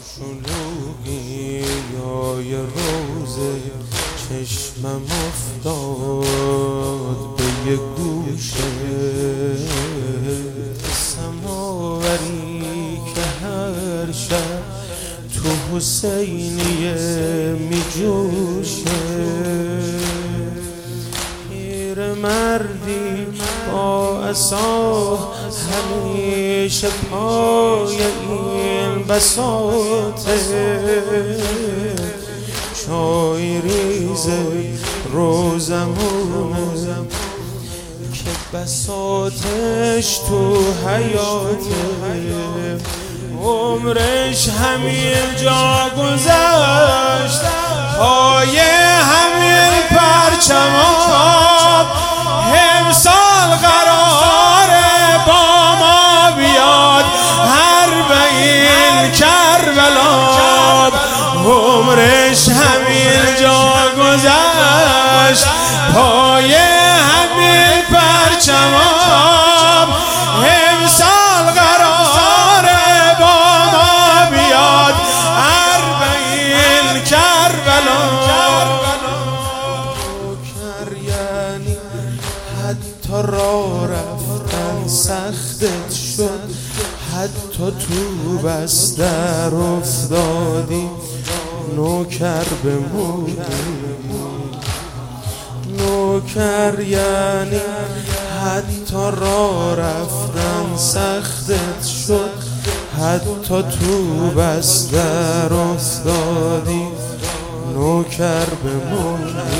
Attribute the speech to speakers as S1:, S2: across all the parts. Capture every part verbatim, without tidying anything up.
S1: شلوغی یای روزه چشمم افتاد به یه گوشه سماوری که هر شب تو حسینیه می جوشه پیر مردی با عصا همیشه پای این بساطه چای ریزه روزمونه که بساطش تو حیاته عمرش همین جا گذشت پای همین پرچم آب امسال قراره با ما بیاد اربعین کربلا عمرش همین جا گذشت پای همین پرچم آب امسال قراره با ما بیاد اربعین کربلا نوکر یعنی حتی راه رفتن سختت شد حتی تو بستر افتادی نوکر بمونی نوکر یعنی حتی راه رفتن سختت شد حتی تو بستر افتادی نوکر بمونی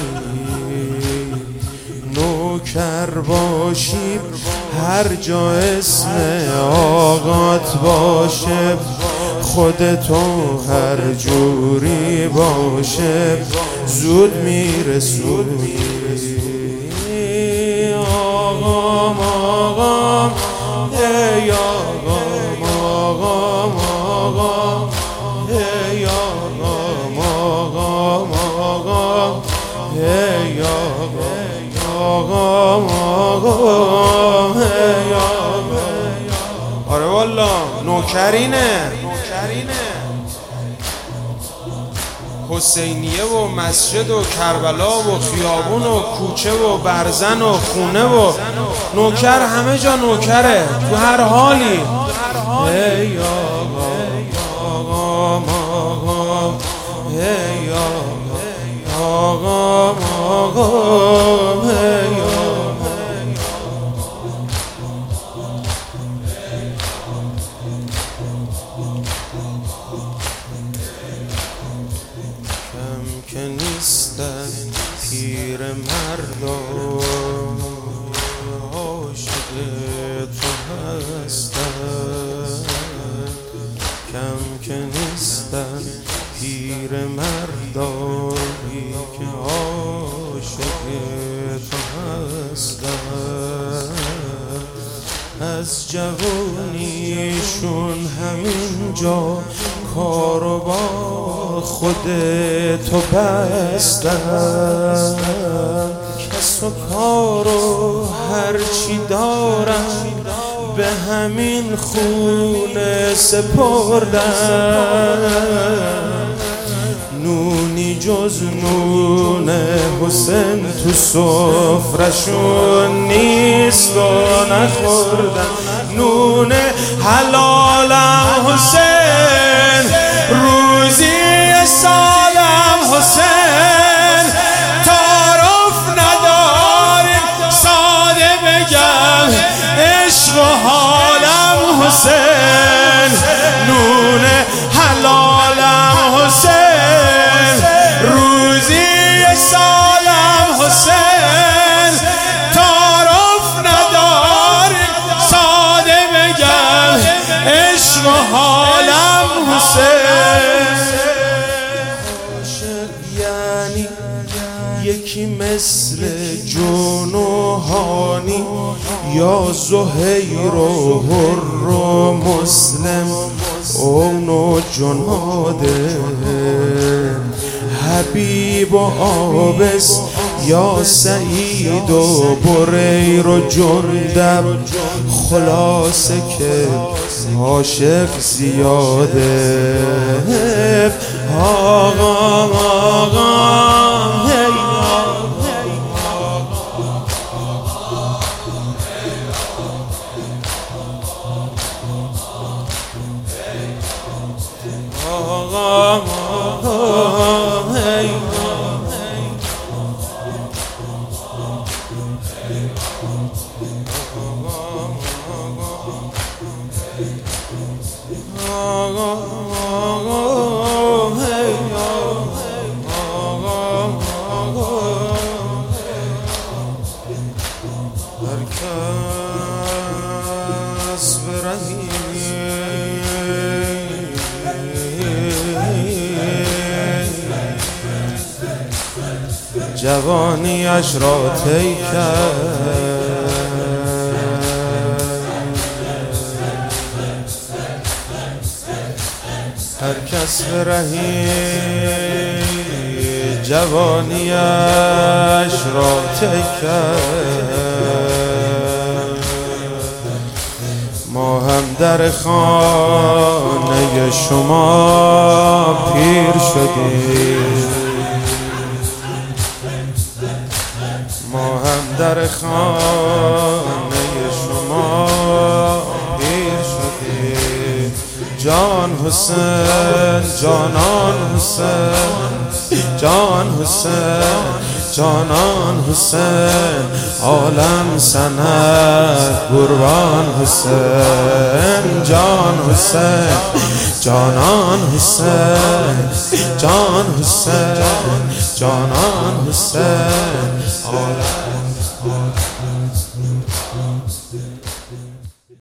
S1: نوکر باشی هر جا اسم آقات باشه خودتو هر جوری باشه زود میرسونی آقام آقام ای آقام آقام آقام ای آقام آقام آقام ای آقام آقام ای آقام آره والا نوکرینه حسینیه و مسجد و کربلا و خیابون و کوچه و برزن و خونه و نوکر همه جا نوکره تو هر حالی ای آقا آقا آقا ای آقا آقا ای که نیستن پیر مردان عاشق تو هستن کم که نیستن پیر مردانی که عاشق تو هستن از جوانیشون همینجا کارو با خودتو بستن کس و کارو هرچی دارن به همین خونه سپردن نونی جز نون حسین تو سفرشون نیست و نخوردن نون حلال حسین روزی سالم حسین تعارف نداریم ساده بگم عشق و حالم حسین نون حلالم حسین روزی سالم حسین تعارف نداریم ساده بگم عشق و حالم حسین عاشق یعنی یکی مثل جون و هانی یا زهیر و حر و مسلم اون و جناده حبیب و آبس یا سعید و بریر و جندب خلاصه که عاشق زیاده آقا آقا هی آقا آقا هی آقا آقا هی آقا هر کس برهی جوانیش را طی کرد هر کس برهی جوانیش را طی کرد ما هم در خانه شما پیر شدیم ما هم در خانه شما پیر شدیم جان حسین جانان حسین جان حسین جانان حسین عالم سند قربان حسین جان حسین جانان حسین جان حسین جانان حسین عالم